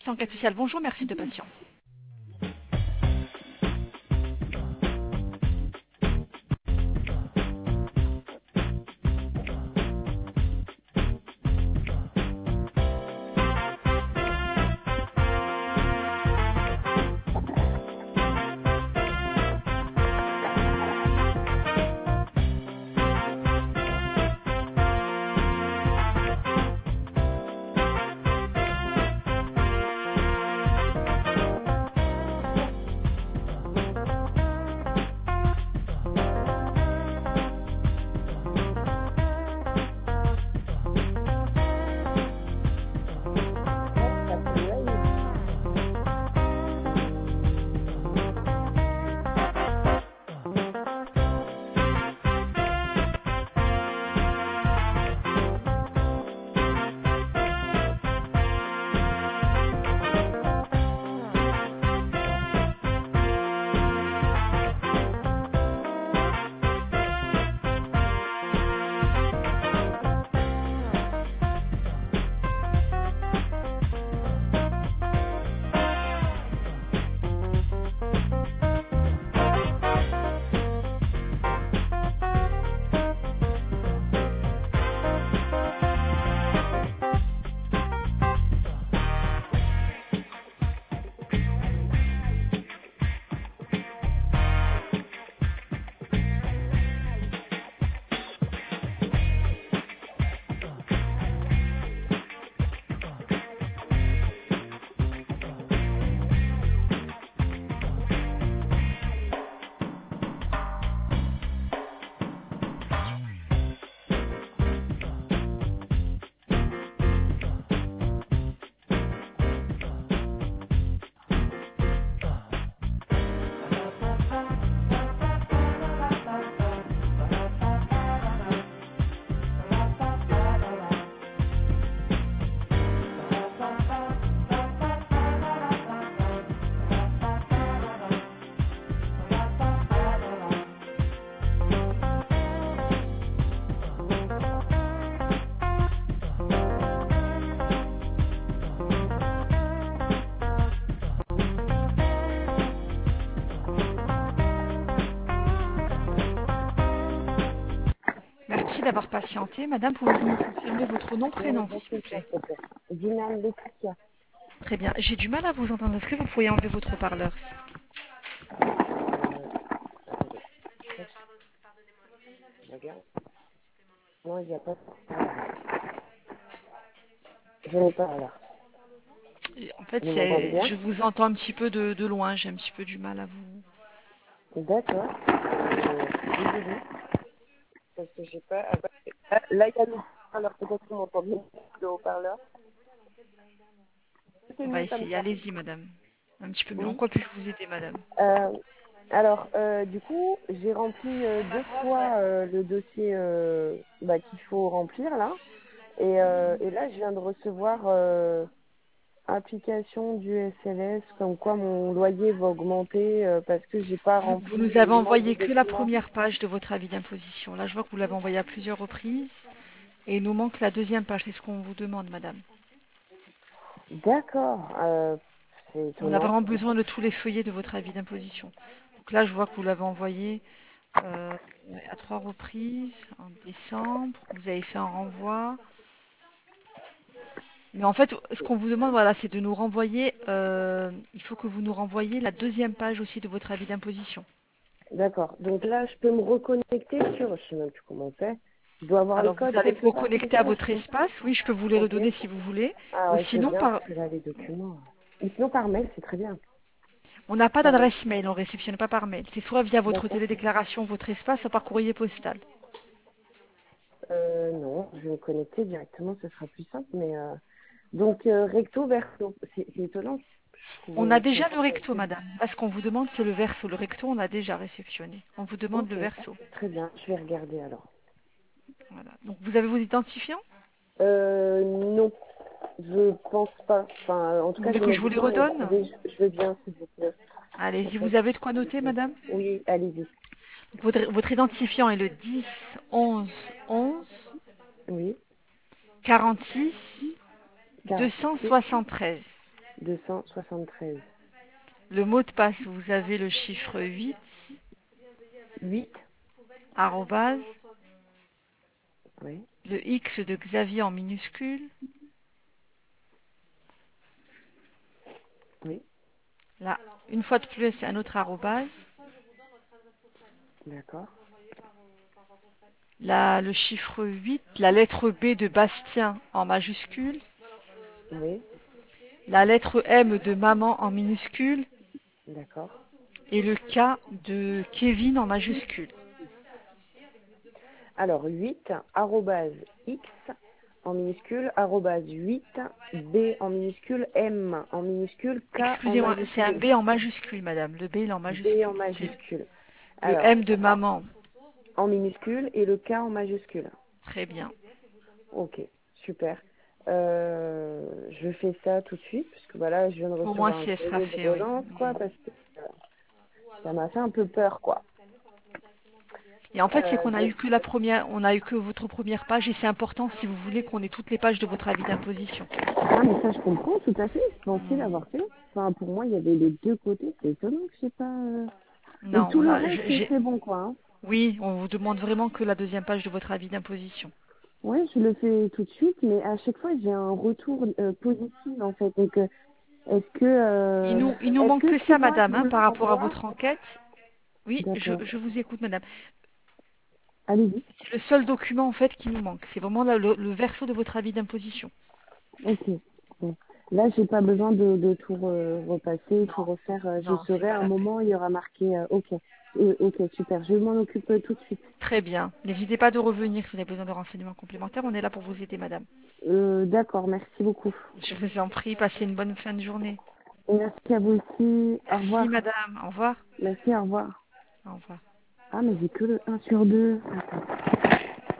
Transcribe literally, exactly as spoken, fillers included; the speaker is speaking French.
enquête sociale. Bonjour, merci de patienter. Merci d'avoir patienté. Madame, pouvez-vous me confirmer votre nom, prénom, s'il vous plaît? Dina Laetitia. Très bien. J'ai du mal à vous entendre. Est-ce que vous pourriez enlever votre haut-parleur? Regarde. Non, il n'y a pas. Je n'ai pas alors. En fait, Vous m'entendez bien? je vous entends un petit peu de, de loin. J'ai un petit peu du mal à vous. D'accord. Euh, désolée. Parce que j'ai pas. Ah, là, il y a le haut-parleur. Peut-être que vous m'entendez le haut-parleur. C'est On va mieux comme essayer. ça. Allez-y, madame. Un petit peu mieux. En Oui. quoi puis-je vous aider, madame? Euh, alors, euh, du coup, j'ai rempli euh, deux fois euh, le dossier euh, bah, qu'il faut remplir là. Et, euh, et là, je viens de recevoir euh, application du S L S, comme quoi mon loyer va augmenter euh, parce que j'ai pas Vous, vous rempli nous euh, avez il manque des envoyé que la documents. première page de votre avis d'imposition. Là, je vois que vous l'avez envoyé à plusieurs reprises. Et il nous manque la deuxième page. C'est ce qu'on vous demande, madame. D'accord, euh, c'est On a étonnant. vraiment besoin de tous les feuillets de votre avis d'imposition. Donc là, je vois que vous l'avez envoyé euh, à trois reprises en décembre. Vous avez fait un renvoi. Mais en fait, ce qu'on vous demande, voilà, c'est de nous renvoyer. Euh, il faut que vous nous renvoyiez la deuxième page aussi de votre avis d'imposition. D'accord, donc là, je peux me reconnecter sur, je sais même plus comment on fait. Je dois avoir les Alors, vous codes allez quelque vous part, c'est connecter à ça? votre espace. Oui, je peux vous les Ok. redonner si vous voulez. Ah Ou ouais, je veux sinon, bien, par... parce que là, les documents. Et sinon, par mail, c'est très bien. on n'a pas Par mail. d'adresse mail, on ne réceptionne pas par mail. C'est soit via votre D'accord. télédéclaration, votre espace, soit par courrier postal. Euh, non, je vais me connecter directement, ce sera plus simple, mais euh... donc euh, recto verso, c'est c'est étonnant. Je trouve, On a euh, je déjà comprends le pas. recto, madame. Là, ce qu'on vous demande, c'est le verso. Le recto, on a déjà réceptionné. On vous demande le Ok, verso. très bien, je vais regarder alors. Voilà. Donc, vous avez vos identifiants? Euh, non, je pense pas. Enfin, en tout Vous cas, voulez je que mets je vous du les temps à les redonne? trouver. Je, je veux bien, s'il vous plaît. En Allez-y, fait, vous avez de quoi s'il vous noter, plaît. madame? Oui, allez-y. Votre, votre identifiant est le dix onze onze Oui, quarante-six deux cent quarante-six, soixante-treize. deux cent soixante-treize. Le mot de passe, vous avez le chiffre huit, huit. arrobase, Oui. le X de Xavier en minuscule. Oui. Là, une fois de plus, un autre arrobase. D'accord. Là, le chiffre huit, la lettre B de Bastien en majuscule. Oui. La lettre M de maman en minuscule. D'accord. Et le K de Kevin en majuscule. Alors, huit, arrobase X en minuscule, arrobase huit, B en minuscule, M en minuscule, K en Excusez-moi, c'est un majuscule. B en majuscule, madame. Le B, il est en B en majuscule. C'est majuscule. le Alors, M de maman. en minuscule et le K en majuscule. Très bien. Ok, super. Euh, je fais ça tout de suite, parce que voilà, je viens de Au moins, recevoir un si elle sera courrier de fait, oui. relance, quoi, Mm. parce que euh, ça m'a fait un peu peur, quoi. Et en fait, c'est Euh, qu'on a donc, eu que la première, on a eu que votre première page et c'est important si vous voulez qu'on ait toutes les pages de votre avis d'imposition. ah, mais ça, je comprends tout à fait. Je pensais Mm. l'avoir fait. Enfin, pour moi, il y avait les deux côtés. C'est étonnant que je sais pas. euh, Et Non, tout le là, reste, je- j'ai, c'est bon, quoi. Hein. oui, on vous demande vraiment que la deuxième page de votre avis d'imposition. Ouais, je le fais tout de suite, mais à chaque fois, j'ai un retour euh, positif, en fait. Donc, euh, est-ce que, Il euh, nous, il nous est-ce manque que que c'est ça, moi madame, qui hein, vous par rapport à l'envoie? votre enquête. Oui, je, D'accord. je vous écoute, madame. Allez-y. C'est le seul document en fait qui nous manque. C'est vraiment le, le- le verso de votre avis d'imposition. Ok. Bon. Là, j'ai pas besoin de, de tout re- repasser, tout Non, refaire. euh, Je non, c'est saurai pas à un la peine. moment, il y aura marqué. euh, ok. Euh, ok, super. Je m'en occupe euh, tout de suite. Très bien. N'hésitez pas de revenir si vous avez besoin de renseignements complémentaires. On est là pour vous aider, madame. Euh, d'accord. Merci beaucoup. Je vous en prie, passez une bonne fin de journée. Merci à vous aussi. Au Merci, revoir. madame. Au revoir. Merci, au revoir. Au revoir. Ah, mais j'ai que le un sur deux. Attends.